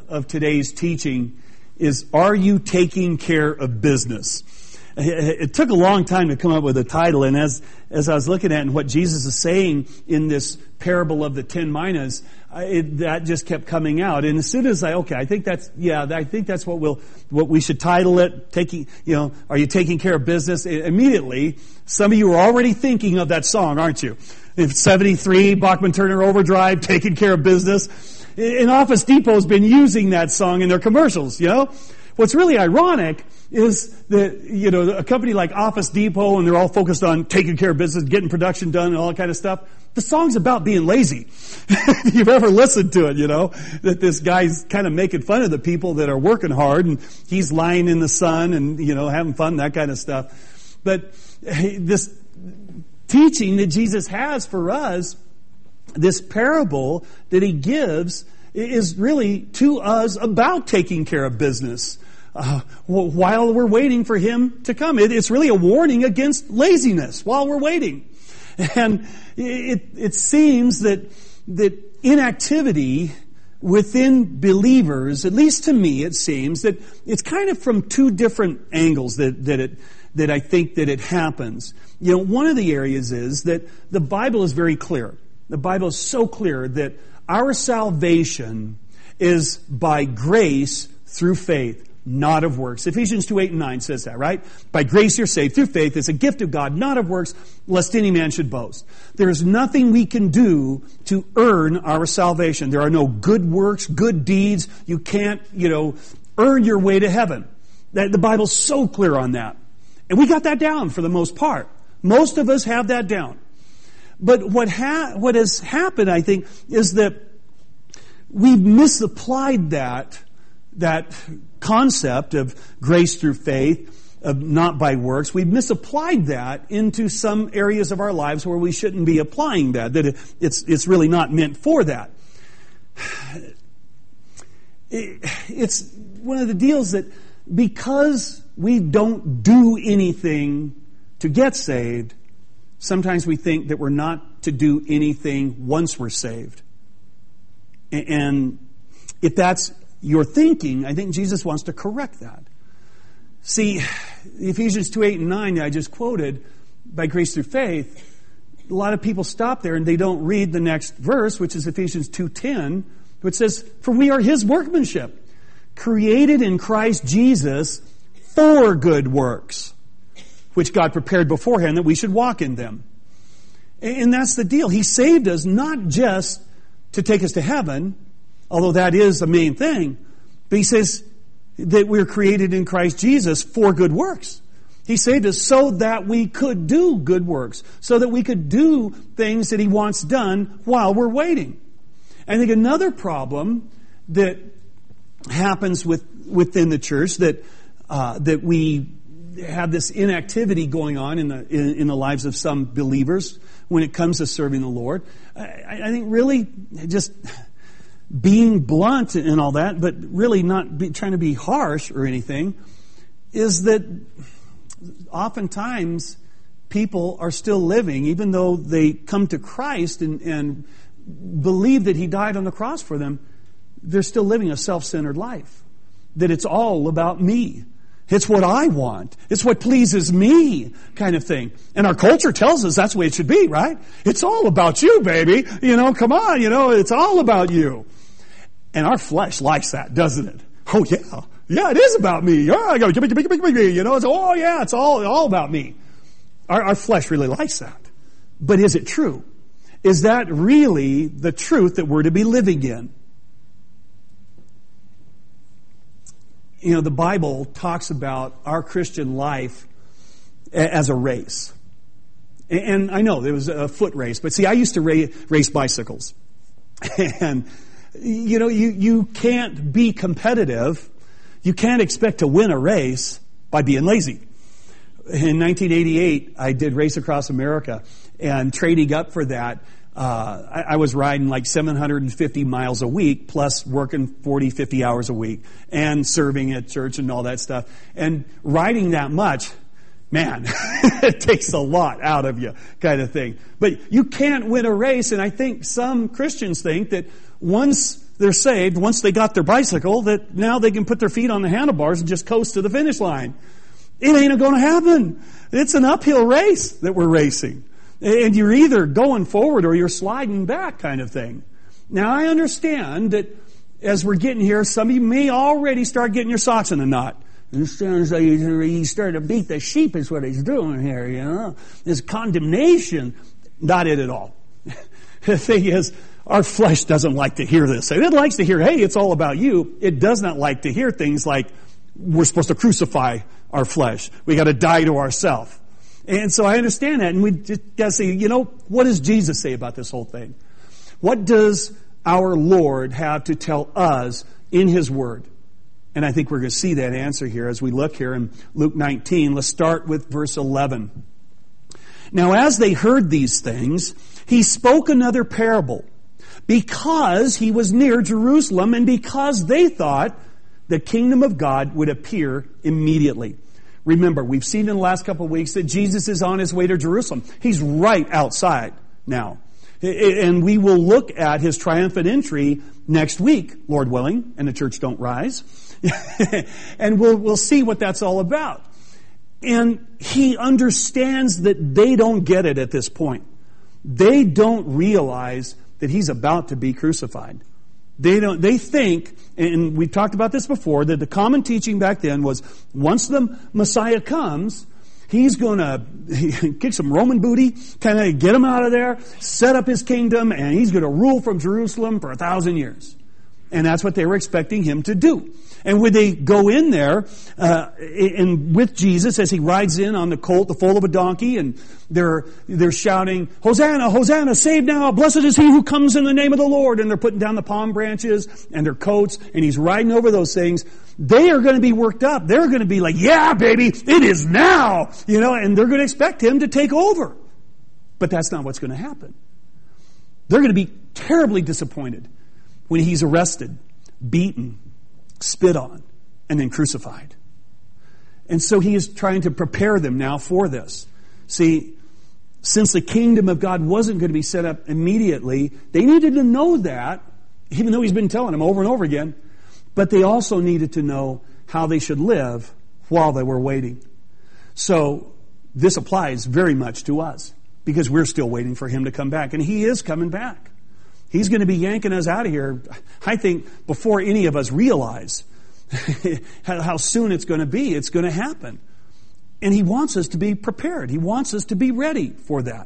of today's teaching is, are you taking care of business? It took a long time to come up with a title, and as I was looking at what Jesus is saying in this parable of the 10 minas, that just kept coming out. And as soon as I think that's what we should title it. Are you taking care of business? Immediately, some of you are already thinking of that song, aren't you? If 73, Bachman Turner Overdrive, taking care of business. And Office Depot's been using that song in their commercials, What's really ironic is that, a company like Office Depot, and they're all focused on taking care of business, getting production done and all that kind of stuff. The song's about being lazy. If you've ever listened to it, that this guy's kind of making fun of the people that are working hard, and he's lying in the sun and, having fun, that kind of stuff. But this teaching that Jesus has for us, this parable that he gives, is really to us about taking care of business while we're waiting for him to come. It's really a warning against laziness while we're waiting. And it seems that inactivity within believers, at least to me, it seems that it's kind of from two different angles that I think that it happens. One of the areas is that the Bible is very clear. The Bible is so clear that our salvation is by grace through faith, not of works. Ephesians 2:8-9 says that, right? By grace you're saved through faith. It's a gift of God, not of works, lest any man should boast. There is nothing we can do to earn our salvation. There are no good works, good deeds. You can't, earn your way to heaven. The Bible's so clear on that. And we got that down for the most part. Most of us have that down. But what has happened, I think, is that we've misapplied that concept of grace through faith, of not by works. We've misapplied that into some areas of our lives where we shouldn't be applying that it's really not meant for that. It's one of the deals that because we don't do anything to get saved, sometimes we think that we're not to do anything once we're saved. And if that's your thinking, I think Jesus wants to correct that. See, Ephesians 2:8-9 I just quoted, by grace through faith, a lot of people stop there and they don't read the next verse, which is Ephesians 2:10, which says, for we are his workmanship, created in Christ Jesus for good works, which God prepared beforehand that we should walk in them. And that's the deal. He saved us not just to take us to heaven, although that is the main thing, but he says that we're created in Christ Jesus for good works. He saved us so that we could do good works, so that we could do things that he wants done while we're waiting. I think another problem that happens within the church, that we have this inactivity going on in the lives of some believers when it comes to serving the Lord. I think really just being blunt and all that, but really not trying to be harsh or anything, is that oftentimes people are still living, even though they come to Christ and believe that he died on the cross for them, they're still living a self-centered life. That it's all about me. It's what I want. It's what pleases me, kind of thing. And our culture tells us that's the way it should be, right? It's all about you, baby. Come on, it's all about you. And our flesh likes that, doesn't it? Oh, yeah. Yeah, it is about me. Yeah, it's all about me. Our flesh really likes that. But is it true? Is that really the truth that we're to be living in? The Bible talks about our Christian life as a race. And I know there was a foot race, but see, I used to race bicycles. And, you can't be competitive. You can't expect to win a race by being lazy. In 1988, I did Race Across America, and trading up for that, I was riding like 750 miles a week, plus working 40, 50 hours a week, and serving at church and all that stuff. And riding that much, man, it takes a lot out of you, kind of thing. But you can't win a race, and I think some Christians think that once they're saved, once they got their bicycle, that now they can put their feet on the handlebars and just coast to the finish line. It ain't going to happen. It's an uphill race that we're racing. And you're either going forward or you're sliding back kind of thing. Now, I understand that as we're getting here, some of you may already start getting your socks in a knot. It sounds like he's starting to beat the sheep is what he's doing here, you know. This condemnation. Not it at all. The thing is, our flesh doesn't like to hear this. It likes to hear, hey, it's all about you. It does not like to hear things like we're supposed to crucify our flesh. We got to die to ourselves. And so I understand that. And we just got to say, you know, what does Jesus say about this whole thing? What does our Lord have to tell us in His Word? And I think we're going to see that answer here as we look here in Luke 19. Let's start with verse 11. Now, as they heard these things, He spoke another parable, because He was near Jerusalem and because they thought the kingdom of God would appear immediately. Remember, we've seen in the last couple of weeks that Jesus is on His way to Jerusalem. He's right outside now. And we will look at His triumphant entry next week, Lord willing, and the church don't rise. And we'll see what that's all about. And He understands that they don't get it at this point. They don't realize that He's about to be crucified. They think, and we've talked about this before, that the common teaching back then was once the Messiah comes, He's going to kick some Roman booty, kind of get him out of there, set up His kingdom, and He's going to rule from Jerusalem for 1,000 years. And that's what they were expecting Him to do. And when they go in there, and with Jesus as He rides in on the colt, the foal of a donkey, and they're shouting, Hosanna, Hosanna, save now, blessed is He who comes in the name of the Lord. And they're putting down the palm branches and their coats, and He's riding over those things. They are going to be worked up. They're going to be like, yeah, baby, it is now, you know, and they're going to expect Him to take over. But that's not what's going to happen. They're going to be terribly disappointed when He's arrested, beaten, spit on, and then crucified. And so He is trying to prepare them now for this. See, since the kingdom of God wasn't going to be set up immediately, they needed to know that, even though He's been telling them over and over again, but they also needed to know how they should live while they were waiting. So this applies very much to us, because we're still waiting for Him to come back, and He is coming back. He's going to be yanking us out of here, I think, before any of us realize how soon it's going to be. It's going to happen. And He wants us to be prepared. He wants us to be ready for that.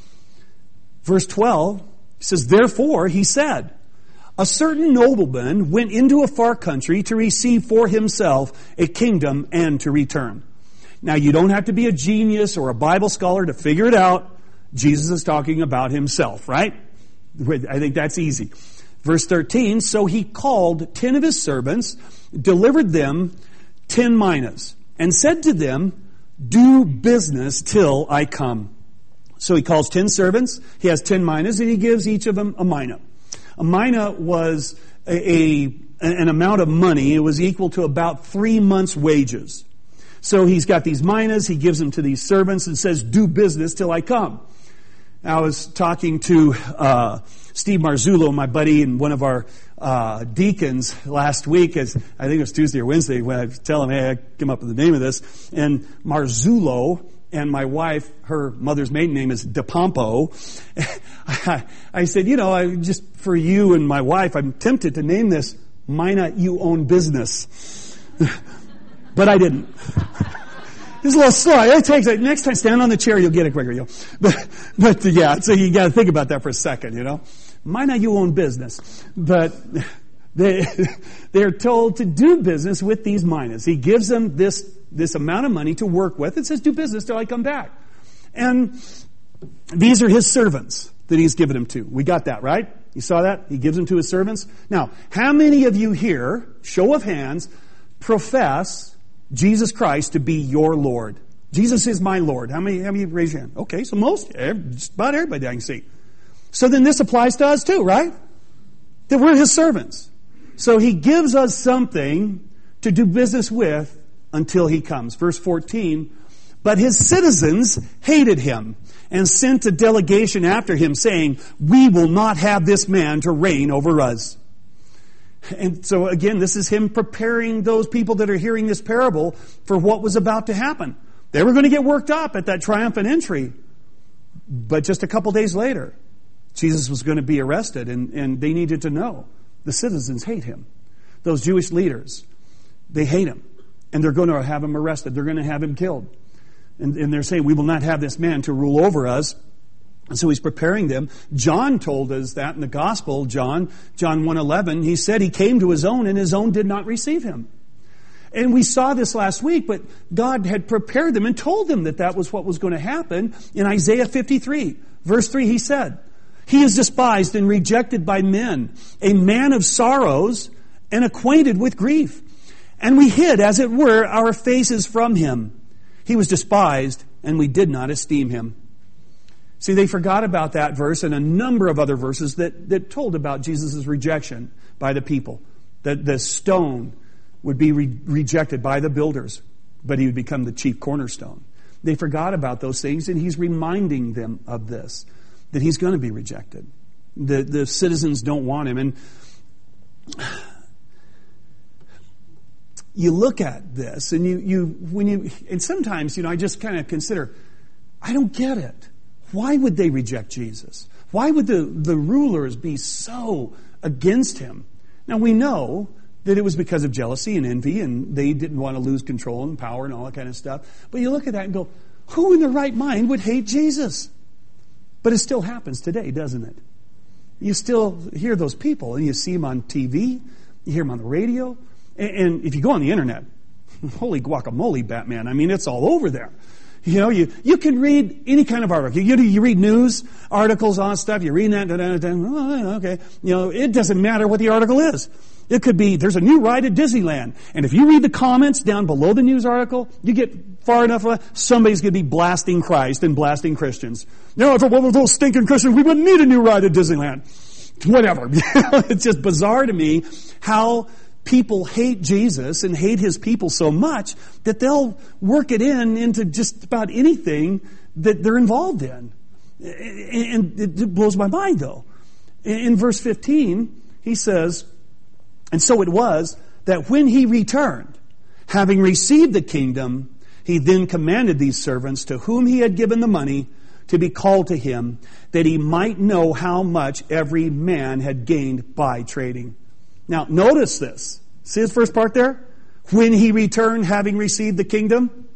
Verse 12 says, therefore, He said, a certain nobleman went into a far country to receive for himself a kingdom and to return. Now, you don't have to be a genius or a Bible scholar to figure it out. Jesus is talking about Himself, right? I think that's easy. Verse 13, so He called 10 of His servants, delivered them 10 minas, and said to them, do business till I come. So He calls 10 servants, He has 10 minas, and He gives each of them a mina. A mina was an amount of money. It was equal to about 3 months' wages. So He's got these minas, He gives them to these servants and says, do business till I come. I was talking to Steve Marzullo, my buddy, and one of our deacons last week, as I think it was Tuesday or Wednesday, when I was telling him, hey, I came up with the name of this. And Marzullo and my wife, her mother's maiden name is DePompo. I said, you know, just for you and my wife, I'm tempted to name this Mina You Own Business. But I didn't. It's a little slow. It takes like next time, stand on the chair, you'll get it quicker. But yeah, so you got to think about that for a second, you know. Mina You Own Business. But they're told to do business with these minas. He gives them this amount of money to work with. It says, do business till I come back. And these are His servants that He's given them to. We got that, right? You saw that? He gives them to His servants. Now, how many of you here, show of hands, profess Jesus Christ to be your Lord? Jesus is my Lord. How many raise your hand? Okay, so most, just about everybody I can see. So then this applies to us too, right? That we're His servants. So He gives us something to do business with until He comes. Verse 14, but His citizens hated Him and sent a delegation after Him saying, we will not have this man to reign over us. And so again, this is him preparing those people that are hearing this parable for what was about to happen. They were going to get worked up at that triumphant entry. But just a couple days later, Jesus was going to be arrested, and they needed to know. The citizens hate him. Those Jewish leaders, they hate him. And they're going to have him arrested. They're going to have him killed. And they're saying, we will not have this man to rule over us. And so he's preparing them. John told us that in the gospel, John 1:11, he said he came to his own and his own did not receive him. And we saw this last week, but God had prepared them and told them that that was what was going to happen. In Isaiah 53, verse 3, he said, he is despised and rejected by men, a man of sorrows and acquainted with grief. And we hid, as it were, our faces from him. He was despised and we did not esteem him. See, they forgot about that verse and a number of other verses that told about Jesus' rejection by the people. That the stone would be rejected by the builders, but he would become the chief cornerstone. They forgot about those things, and he's reminding them of this, that he's going to be rejected. The citizens don't want him. And you look at this, and and sometimes, I just kind of consider, I don't get it. Why would they reject Jesus? Why would the rulers be so against him? Now we know that it was because of jealousy and envy, and they didn't want to lose control and power and all that kind of stuff. But you look at that and go, who in their right mind would hate Jesus? But it still happens today, doesn't it? You still hear those people, and you see them on TV, you hear them on the radio, and if you go on the internet, holy guacamole, Batman, it's all over there. You can read any kind of article. You read news articles on stuff, you read that, okay. It doesn't matter what the article is. It could be, there's a new ride at Disneyland. And if you read the comments down below the news article, you get far enough, somebody's going to be blasting Christ and blasting Christians. If it wasn't those stinking Christians, we wouldn't need a new ride at Disneyland. Whatever. It's just bizarre to me how people hate Jesus and hate his people so much that they'll work it into just about anything that they're involved in. And it blows my mind, though. In verse 15, he says, and so it was that when he returned, having received the kingdom, he then commanded these servants to whom he had given the money to be called to him, that he might know how much every man had gained by trading. Now, notice this. See his first part there? When he returned, having received the kingdom.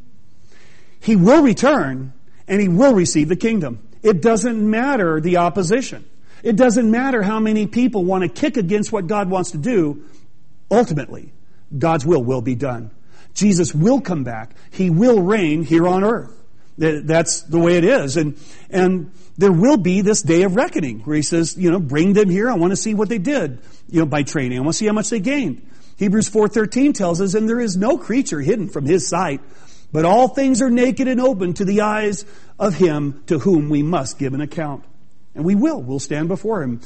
He will return, and he will receive the kingdom. It doesn't matter the opposition. It doesn't matter how many people want to kick against what God wants to do. Ultimately, God's will be done. Jesus will come back. He will reign here on earth. That's the way it is. And there will be this day of reckoning where he says, bring them here. I want to see what they did, by training. I want to see how much they gained. Hebrews 4:13 tells us, and there is no creature hidden from his sight, but all things are naked and open to the eyes of him to whom we must give an account. And we will. We'll stand before him.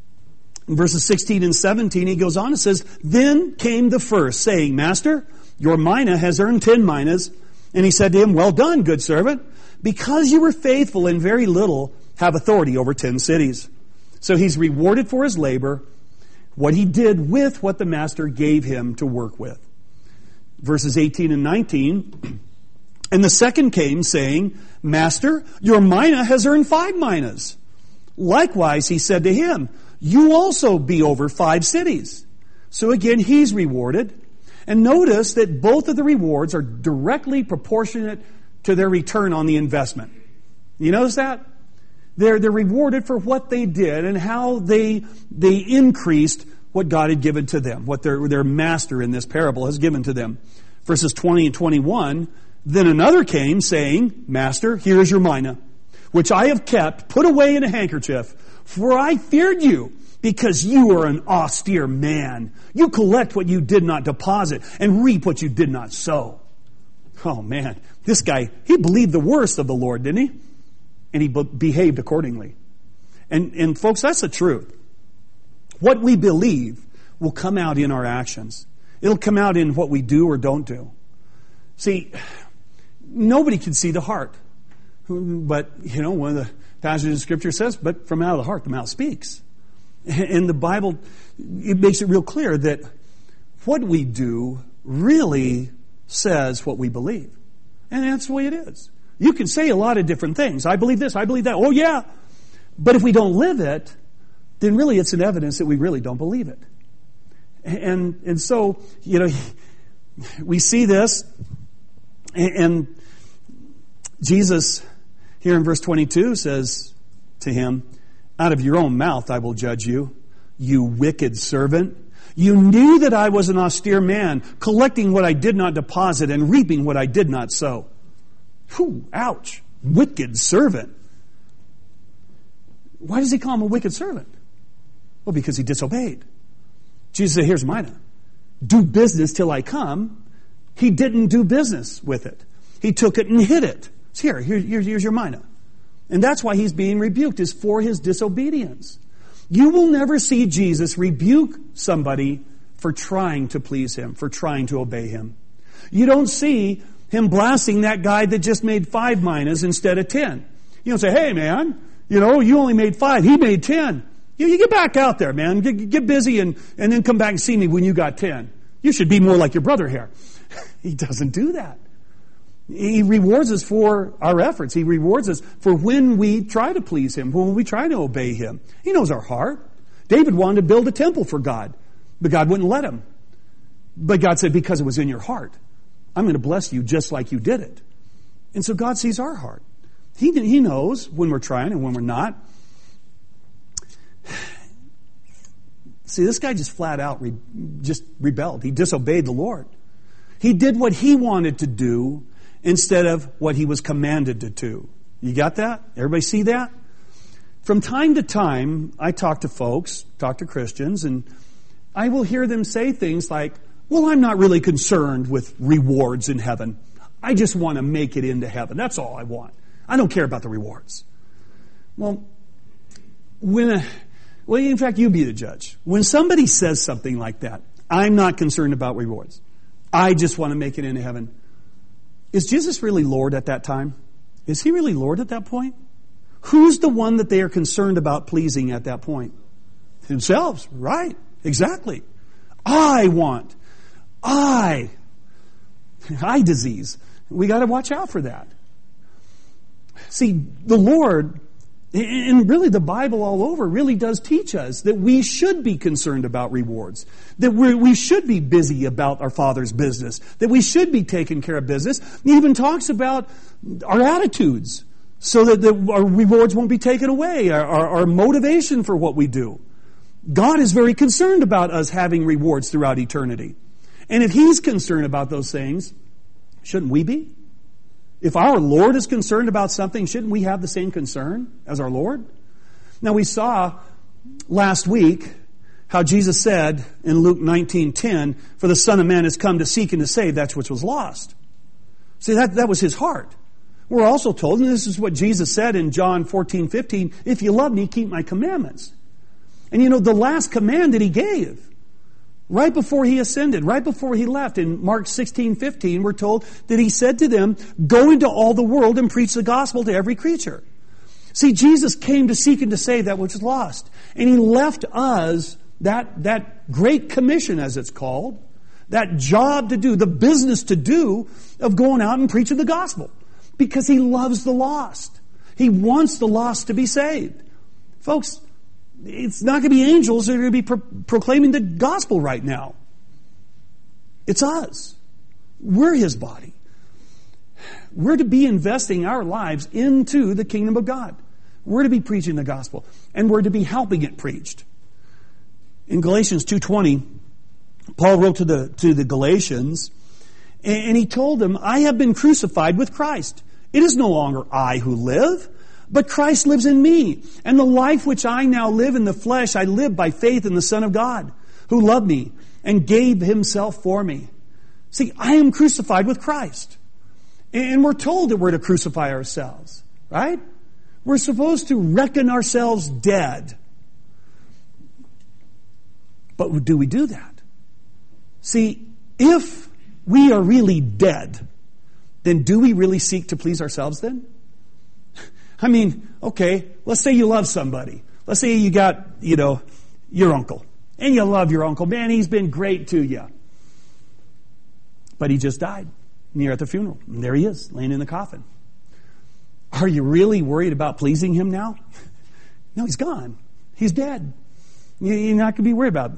In verses 16 and 17, he goes on and says, then came the first, saying, Master, your mina has earned 10 minas. And he said to him, well done, good servant. Because you were faithful in very little, have authority over 10 cities. So he's rewarded for his labor, what he did with what the master gave him to work with. Verses 18 and 19, and the second came, saying, Master, your mina has earned 5 minas. Likewise, he said to him, you also be over 5 cities. So again, he's rewarded. And notice that both of the rewards are directly proportionate to their return on the investment. You notice that? They're rewarded for what they did and how they increased what God had given to them, what their master in this parable has given to them. Verses 20 and 21, then another came, saying, Master, here is your mina, which I have kept, put away in a handkerchief, for I feared you, because you are an austere man. You collect what you did not deposit and reap what you did not sow. Oh man, this guy, he believed the worst of the Lord, didn't he? And he behaved accordingly. And folks, that's the truth. What we believe will come out in our actions. It'll come out in what we do or don't do. See, nobody can see the heart. But, one of the passages of Scripture says, but from out of the heart the mouth speaks. And the Bible, it makes it real clear that what we do really says what we believe. And that's the way it is. You can say a lot of different things. I believe this, I believe that. Oh yeah. But if we don't live it, then really it's an evidence that we really don't believe it. And so, we see this, and Jesus here in verse 22 says to him, out of your own mouth I will judge you, you wicked servant. You knew that I was an austere man, collecting what I did not deposit and reaping what I did not sow. Whew, ouch. Wicked servant. Why does he call him a wicked servant? Well, because he disobeyed. Jesus said, here's mina. Do business till I come. He didn't do business with it. He took it and hid it. It's here's your mina. And that's why he's being rebuked, is for his disobedience. You will never see Jesus rebuke somebody for trying to please him, for trying to obey him. You don't see him blasting that guy that just made 5 minas instead of 10. You don't say, hey man, you only made 5, he made 10. You get back out there, man. Get busy and then come back and see me when you got 10. You should be more like your brother here. He doesn't do that. He rewards us for our efforts. He rewards us for when we try to please him, when we try to obey him. He knows our heart. David wanted to build a temple for God, but God wouldn't let him. But God said, because it was in your heart, I'm going to bless you just like you did it. And so God sees our heart. He knows when we're trying and when we're not. See, this guy just flat out just rebelled. He disobeyed the Lord. He did what he wanted to do instead of what he was commanded to do. You got that? Everybody see that? From time to time, I talk to Christians, and I will hear them say things like, well, I'm not really concerned with rewards in heaven. I just want to make it into heaven. That's all I want. I don't care about the rewards. Well, in fact, you be the judge. When somebody says something like that, I'm not concerned about rewards. I just want to make it into heaven. Is Jesus really Lord at that time? Is he really Lord at that point? Who's the one that they are concerned about pleasing at that point? Themselves, right? Exactly. Eye disease. We got to watch out for that. See, the Lord, and really the Bible all over, really does teach us that we should be concerned about rewards. That we should be busy about our Father's business. That we should be taking care of business. He even talks about our attitudes so that our rewards won't be taken away. Our motivation for what we do. God is very concerned about us having rewards throughout eternity. And if He's concerned about those things, shouldn't we be? If our Lord is concerned about something, shouldn't we have the same concern as our Lord? Now we saw last week how Jesus said in Luke 19:10, for the Son of Man has come to seek and to save that which was lost. See, that was His heart. We're also told, and this is what Jesus said in John 14:15, if you love me, keep my commandments. And the last command that He gave, right before He ascended, right before He left, in Mark 16:15, we're told that He said to them, go into all the world and preach the gospel to every creature. See, Jesus came to seek and to save that which was lost. And He left us that great commission, as it's called, that job to do, the business to do of going out and preaching the gospel. Because He loves the lost. He wants the lost to be saved. Folks, it's not going to be angels that are going to be proclaiming the gospel right now. It's us. We're His body. We're to be investing our lives into the kingdom of God. We're to be preaching the gospel. And we're to be helping it preached. In Galatians 2:20, Paul wrote to the Galatians, and he told them, I have been crucified with Christ. It is no longer I who live, but Christ lives in me. And the life which I now live in the flesh, I live by faith in the Son of God, who loved me and gave Himself for me. See, I am crucified with Christ. And we're told that we're to crucify ourselves, right? We're supposed to reckon ourselves dead. But do we do that? See, if we are really dead, then do we really seek to please ourselves then? I mean, okay, let's say you love somebody. Let's say you got, your uncle. And you love your uncle. Man, he's been great to you. But he just died. And you're at the funeral. And there he is, laying in the coffin. Are you really worried about pleasing him now? No, he's gone. He's dead. You're not going to be worried about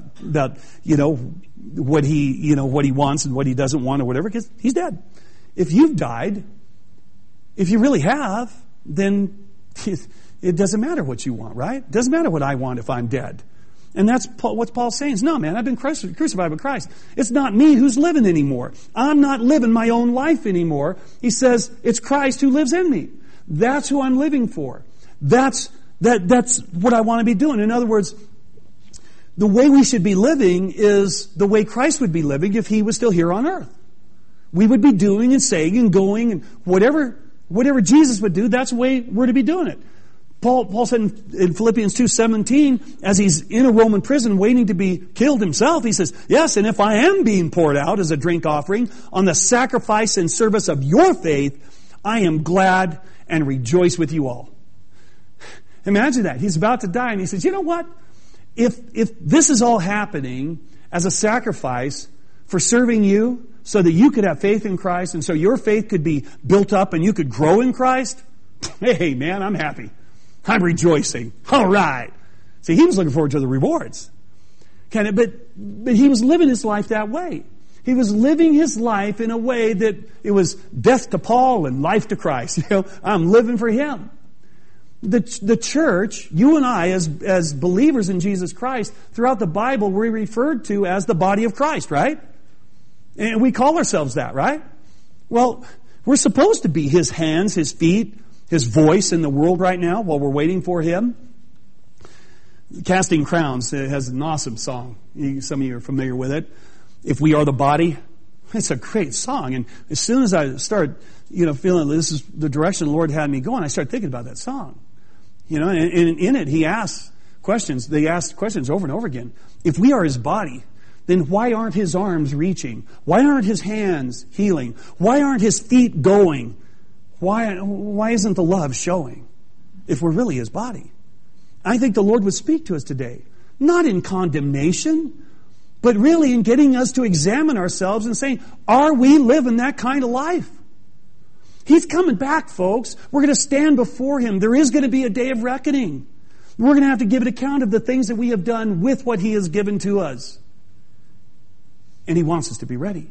what he wants and what he doesn't want or whatever, because he's dead. If you've died, if you really have, then it doesn't matter what you want, right? It doesn't matter what I want if I'm dead. And that's what Paul's saying. No, man, I've been crucified with Christ. It's not me who's living anymore. I'm not living my own life anymore. He says, it's Christ who lives in me. That's who I'm living for. That's what I want to be doing. In other words, the way we should be living is the way Christ would be living if he was still here on earth. We would be doing and saying and going and whatever Jesus would do, that's the way we're to be doing it. Paul said in Philippians 2:17, as he's in a Roman prison waiting to be killed himself, he says, yes, and if I am being poured out as a drink offering on the sacrifice and service of your faith, I am glad and rejoice with you all. Imagine that. He's about to die and he says, you know what? If this is all happening as a sacrifice for serving you so that you could have faith in Christ and so your faith could be built up and you could grow in Christ, hey man, I'm happy. I'm rejoicing. All right. See, he was looking forward to the rewards. But he was living his life that way. He was living his life in a way that it was death to Paul and life to Christ. I'm living for him. The church, you and I, as believers in Jesus Christ, throughout the Bible, we're referred to as the body of Christ, right? And we call ourselves that, right? Well, we're supposed to be his hands, his feet, his voice in the world right now while we're waiting for him. Casting Crowns has an awesome song. Some of you are familiar with it. If We Are the Body. It's a great song. And as soon as I start, feeling this is the direction the Lord had me going, I start thinking about that song. And in it, he asks questions. They ask questions over and over again. If we are his body, then why aren't his arms reaching? Why aren't his hands healing? Why aren't his feet going? Why isn't the love showing if we're really his body? I think the Lord would speak to us today, not in condemnation, but really in getting us to examine ourselves and saying, are we living that kind of life? He's coming back, folks. We're going to stand before him. There is going to be a day of reckoning. We're going to have to give an account of the things that we have done with what he has given to us. And he wants us to be ready.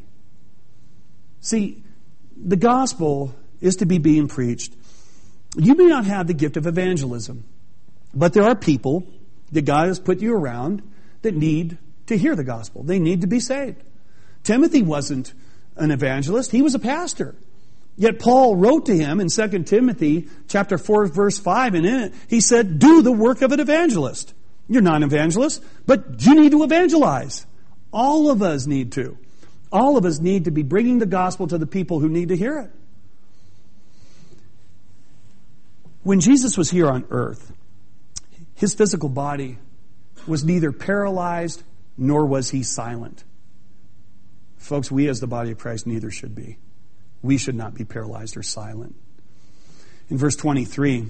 See, the gospel is to be being preached. You may not have the gift of evangelism, but there are people that God has put you around that need to hear the gospel. They need to be saved. Timothy wasn't an evangelist. He was a pastor. Yet Paul wrote to him in 2 Timothy chapter 4, verse 5, and in it he said, do the work of an evangelist. You're not an evangelist, but you need to evangelize. All of us need to. All of us need to be bringing the gospel to the people who need to hear it. When Jesus was here on earth, his physical body was neither paralyzed nor was he silent. Folks, we as the body of Christ neither should be. We should not be paralyzed or silent. In verse 23,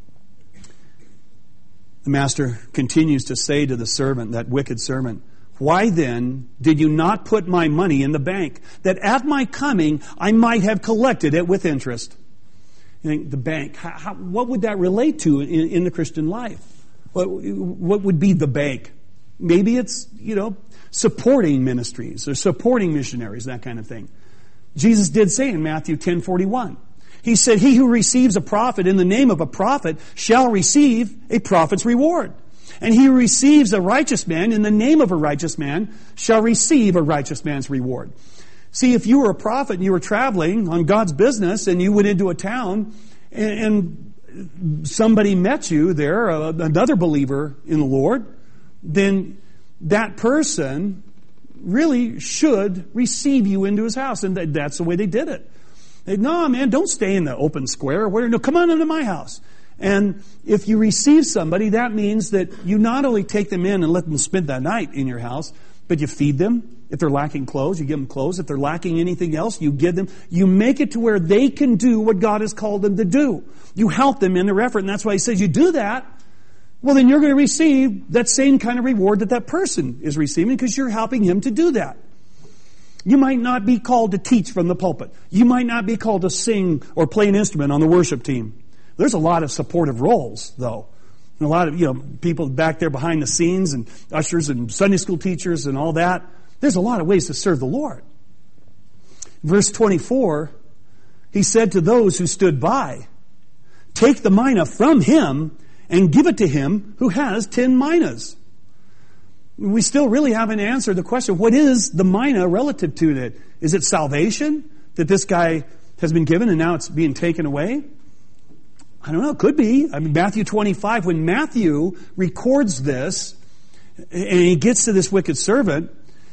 the master continues to say to the servant, that wicked servant, why then did you not put my money in the bank, that at my coming I might have collected it with interest? You think, the bank, what would that relate to in the Christian life? What would be the bank? Maybe it's, supporting ministries or supporting missionaries, that kind of thing. Jesus did say in Matthew 10:41, he said, he who receives a prophet in the name of a prophet shall receive a prophet's reward. And he who receives a righteous man in the name of a righteous man shall receive a righteous man's reward. See, if you were a prophet and you were traveling on God's business and you went into a town and somebody met you there, another believer in the Lord, then that person really should receive you into his house. And that's the way they did it. No, man, don't stay in the open square. No, come on into my house. And if you receive somebody, that means that you not only take them in and let them spend that night in your house, but you feed them. If they're lacking clothes, you give them clothes. If they're lacking anything else, you give them. You make it to where they can do what God has called them to do. You help them in their effort. And that's why he says you do that, well, then you're going to receive that same kind of reward that person is receiving because you're helping him to do that. You might not be called to teach from the pulpit. You might not be called to sing or play an instrument on the worship team. There's a lot of supportive roles, though. And a lot of, people back there behind the scenes and ushers and Sunday school teachers and all that. There's a lot of ways to serve the Lord. Verse 24, he said to those who stood by, take the mina from him and give it to him who has 10 minas. We still really haven't answered the question, what is the mina relative to it? Is it salvation that this guy has been given and now it's being taken away? I don't know, it could be. I mean, Matthew 25, when Matthew records this, and he gets to this wicked servant,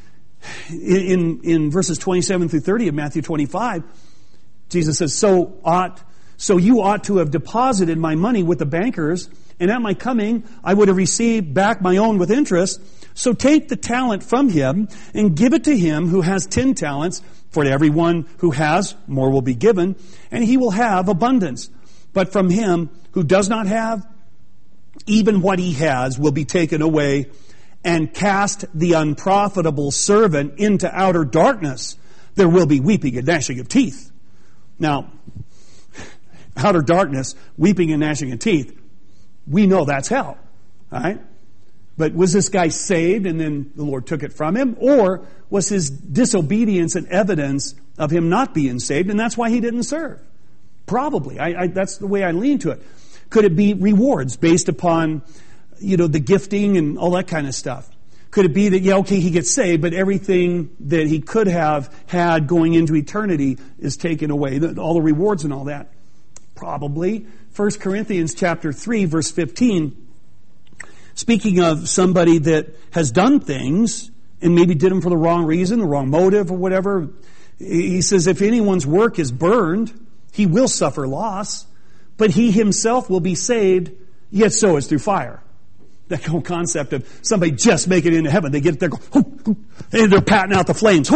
in verses 27 through 30 of Matthew 25, Jesus says, so you ought to have deposited my money with the bankers, and at my coming I would have received back my own with interest. So take the talent from him and give it to him who has 10 talents, for to everyone who has, more will be given, and he will have abundance. But from him who does not have, even what he has will be taken away, and cast the unprofitable servant into outer darkness. There will be weeping and gnashing of teeth. Now, outer darkness, weeping and gnashing of teeth, we know that's hell. All right? But was this guy saved and then the Lord took it from him? Or was his disobedience an evidence of him not being saved, and that's why he didn't serve? Probably. That's the way I lean to it. Could it be rewards based upon, the gifting and all that kind of stuff? Could it be that, he gets saved, but everything that he could have had going into eternity is taken away, all the rewards and all that? Probably. 1 Corinthians chapter 3, verse 15, speaking of somebody that has done things and maybe did them for the wrong reason, the wrong motive or whatever, he says, if anyone's work is burned, he will suffer loss, but he himself will be saved, yet so is through fire. That whole concept of somebody just making it into heaven. They get there, and they're patting out the flames.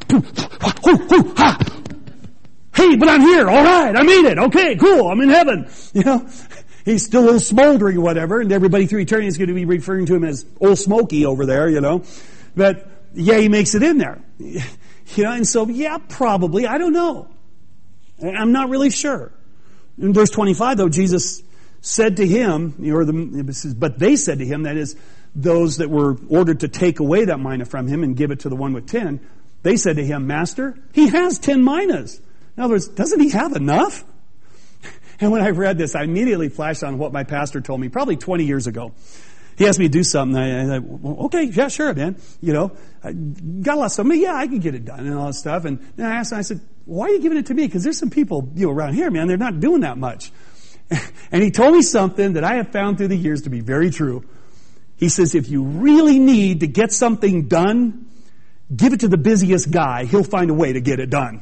Hey, but I'm here. All right, I made it. Okay, cool. I'm in heaven. He's still a little smoldering or whatever, and everybody through eternity is going to be referring to him as Old Smoky over there, But, he makes it in there. And so, probably. I don't know. I'm not really sure. In verse 25, though, Jesus said to him, but they said to him, that is, those that were ordered to take away that mina from him and give it to the one with 10, they said to him, Master, he has 10 minas. In other words, doesn't he have enough? And when I read this, I immediately flashed on what my pastor told me probably 20 years ago. He asked me to do something. I well, okay, yeah, sure, man. I got a lot of stuff. I can get it done and all that stuff. And then I asked him, I said, why are you giving it to me? Because there's some people, around here, man, they're not doing that much. And he told me something that I have found through the years to be very true. He says, if you really need to get something done, give it to the busiest guy. He'll find a way to get it done.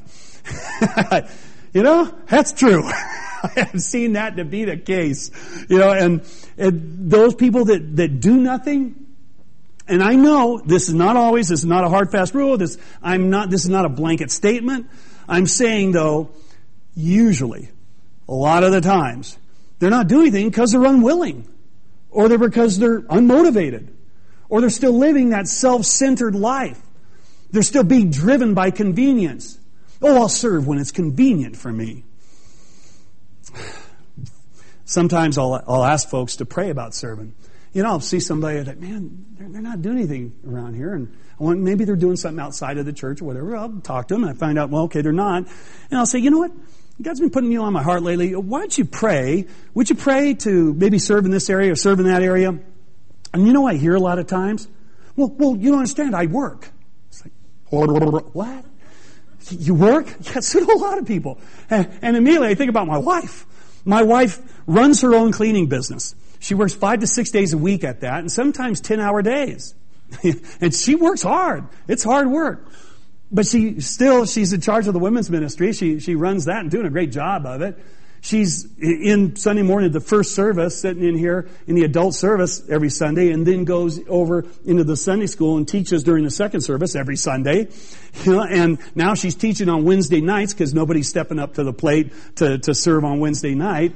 That's true. I have seen that to be the case. And those people that do nothing, and I know this is not a hard, fast rule. This is not a blanket statement. I'm saying, though, usually, a lot of the times, they're not doing anything because they're unwilling, or because they're unmotivated, or they're still living that self-centered life. They're still being driven by convenience. I'll serve when it's convenient for me. Sometimes I'll ask folks to pray about serving. I'll see somebody like, man, they're not doing anything around here, and maybe they're doing something outside of the church or whatever. I'll talk to them, and I find out, okay, they're not. And I'll say, you know what? God's been putting you on my heart lately. Why don't you pray? Would you pray to maybe serve in this area or serve in that area? And I hear a lot of times, well, you don't understand, I work. It's like, what? You work? Yes, so do a lot of people. And immediately I think about my wife. My wife runs her own cleaning business. She works 5 to 6 days a week at that, and sometimes 10-hour days. And she works hard. It's hard work. But she's in charge of the women's ministry. She runs that and doing a great job of it. She's in Sunday morning, the first service, sitting in here in the adult service every Sunday, and then goes over into the Sunday school and teaches during the second service every Sunday. And now she's teaching on Wednesday nights because nobody's stepping up to the plate to serve on Wednesday night.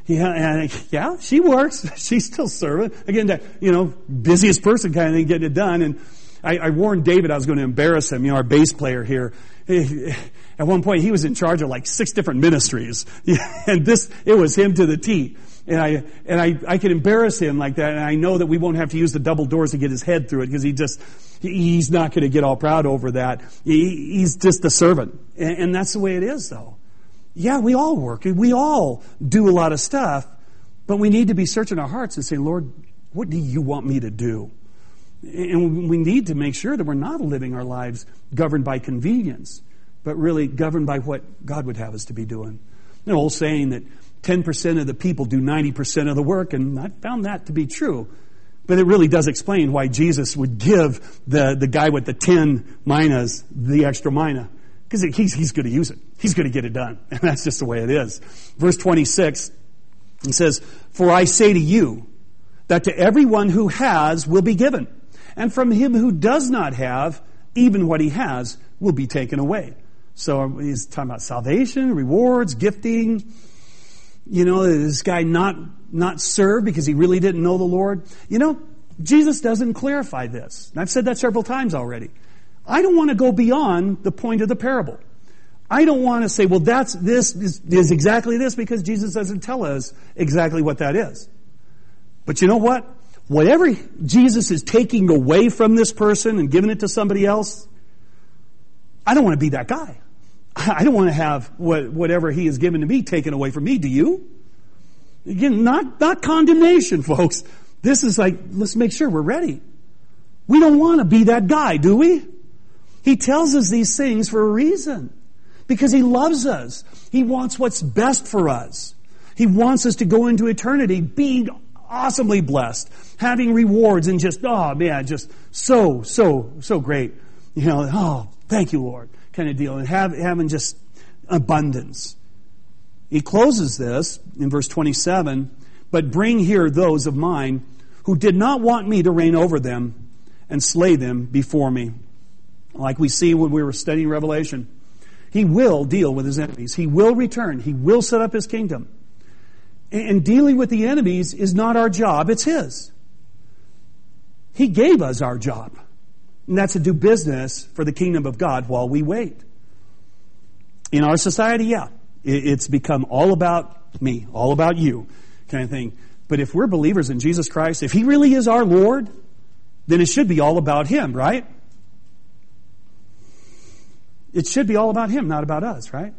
Yeah, she works. She's still serving. Again, that, busiest person kind of thing, getting it done. And I warned David I was going to embarrass him, our bass player here. At one point, he was in charge of like 6 different ministries. And it was him to the T. And I could embarrass him like that, and I know that we won't have to use the double doors to get his head through it, because he's not going to get all proud over that. He's just a servant. And that's the way it is, though. Yeah, we all work, and we all do a lot of stuff, but we need to be searching our hearts and say, Lord, what do you want me to do? And we need to make sure that we're not living our lives governed by convenience, but really governed by what God would have us to be doing. An old saying that 10% of the people do 90% of the work, and I found that to be true. But it really does explain why Jesus would give the guy with the 10 minas the extra mina. Because he's going to use it. He's going to get it done. And that's just the way it is. Verse 26, it says, "For I say to you, that to everyone who has will be given, and from him who does not have, even what he has will be taken away." So he's talking about salvation, rewards, gifting. This guy not served because he really didn't know the Lord. Jesus doesn't clarify this. And I've said that several times already. I don't want to go beyond the point of the parable. I don't want to say, well, this is exactly this, because Jesus doesn't tell us exactly what that is. But you know what? Whatever Jesus is taking away from this person and giving it to somebody else, I don't want to be that guy. I don't want to have whatever he has given to me taken away from me. Do you? Again, not condemnation, folks. This is like, let's make sure we're ready. We don't want to be that guy, do we? He tells us these things for a reason. Because he loves us. He wants what's best for us. He wants us to go into eternity being awesomely blessed, having rewards, and just so great. Thank you, Lord, kind of deal, and having just abundance. He closes this in verse 27, "But bring here those of mine who did not want me to reign over them, and slay them before me." Like we see when we were studying Revelation, he will deal with his enemies. He will return. He will set up his kingdom. And dealing with the enemies is not our job, it's his. He gave us our job. And that's to do business for the kingdom of God while we wait. In our society, it's become all about me, all about you kind of thing. But if we're believers in Jesus Christ, if he really is our Lord, then it should be all about him, right? It should be all about him, not about us, right?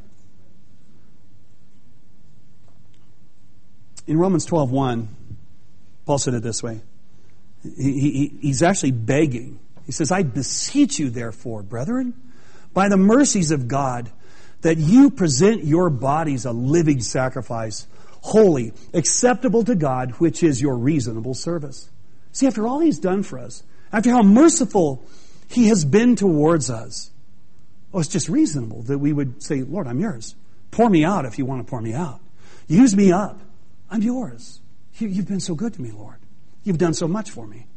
In Romans 12:1, Paul said it this way. He's actually begging. He says, "I beseech you, therefore, brethren, by the mercies of God, that you present your bodies a living sacrifice, holy, acceptable to God, which is your reasonable service." See, after all he's done for us, after how merciful he has been towards us, it's just reasonable that we would say, "Lord, I'm yours. Pour me out if you want to pour me out. Use me up. I'm yours. You've been so good to me, Lord. You've done so much for me."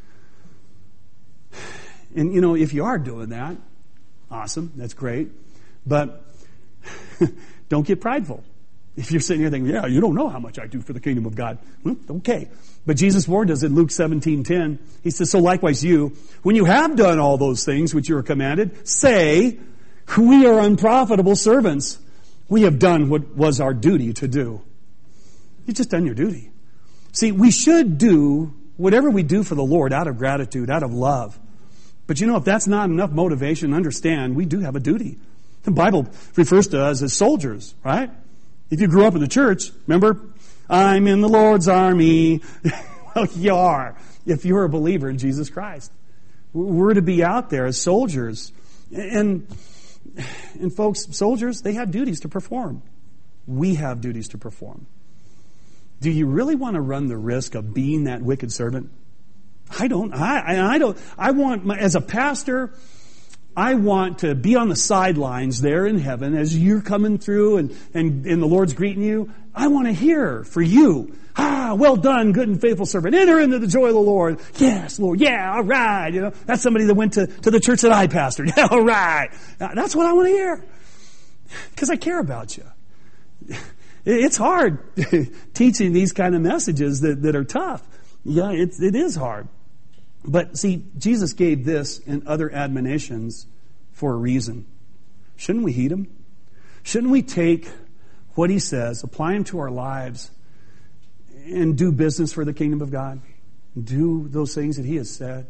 And, if you are doing that, awesome. That's great. But don't get prideful. If you're sitting here thinking, you don't know how much I do for the kingdom of God. Okay. But Jesus warned us in Luke 17:10. He says, "So likewise you, when you have done all those things which you are commanded, say, we are unprofitable servants. We have done what was our duty to do." You've just done your duty. See, we should do whatever we do for the Lord out of gratitude, out of love. But if that's not enough motivation, understand we do have a duty. The Bible refers to us as soldiers, right? If you grew up in the church, remember, I'm in the Lord's army. Well, you are, if you're a believer in Jesus Christ. We're to be out there as soldiers. And folks, soldiers, they have duties to perform. We have duties to perform. Do you really want to run the risk of being that wicked servant? I don't. I want, as a pastor, I want to be on the sidelines there in heaven as you're coming through and the Lord's greeting you. I want to hear for you. Well done, good and faithful servant. Enter into the joy of the Lord. Yes, Lord. Yeah, all right. That's somebody that went to the church that I pastored. Yeah, all right. That's what I want to hear. Because I care about you. It's hard teaching these kind of messages that are tough. Yeah, it is hard. But see, Jesus gave this and other admonitions for a reason. Shouldn't we heed him? Shouldn't we take what he says, apply him to our lives, and do business for the kingdom of God? Do those things that he has said?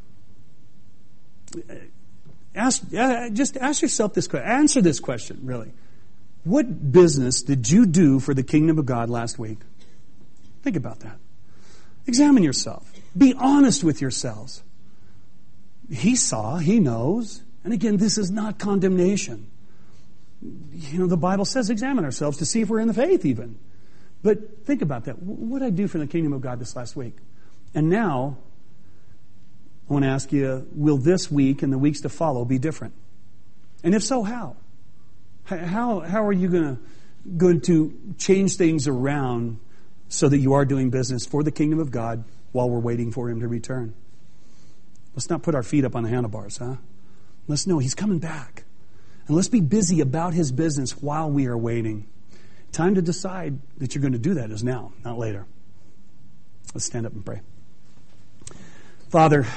Just ask yourself this question. Answer this question, really. What business did you do for the kingdom of God last week? Think about that. Examine yourself. Be honest with yourselves. He saw, he knows. And again, this is not condemnation. You know, the Bible says examine ourselves to see if we're in the faith even. But think about that. What did I do for the kingdom of God this last week? And now, I want to ask you, will this week and the weeks to follow be different? And if so, how? How are you going to change things around so that you are doing business for the kingdom of God while we're waiting for him to return? Let's not put our feet up on the handlebars, huh? Let's know he's coming back. And let's be busy about his business while we are waiting. Time to decide that you're going to do that is now, not later. Let's stand up and pray. Father,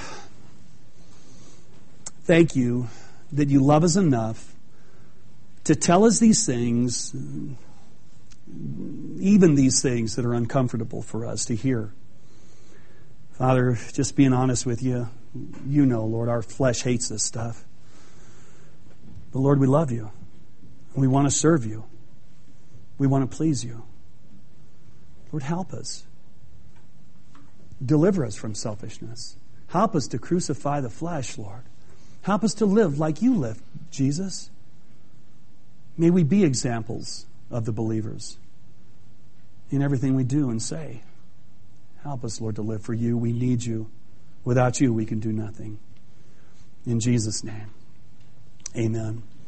thank you that you love us enough to tell us these things, even these things that are uncomfortable for us to hear. Father, just being honest with you, you know, Lord, our flesh hates this stuff. But Lord, we love you. We want to serve you. We want to please you. Lord, help us. Deliver us from selfishness. Help us to crucify the flesh, Lord. Help us to live like you lived, Jesus. May we be examples of the believers in everything we do and say. Help us, Lord, to live for you. We need you. Without you, we can do nothing. In Jesus' name, amen.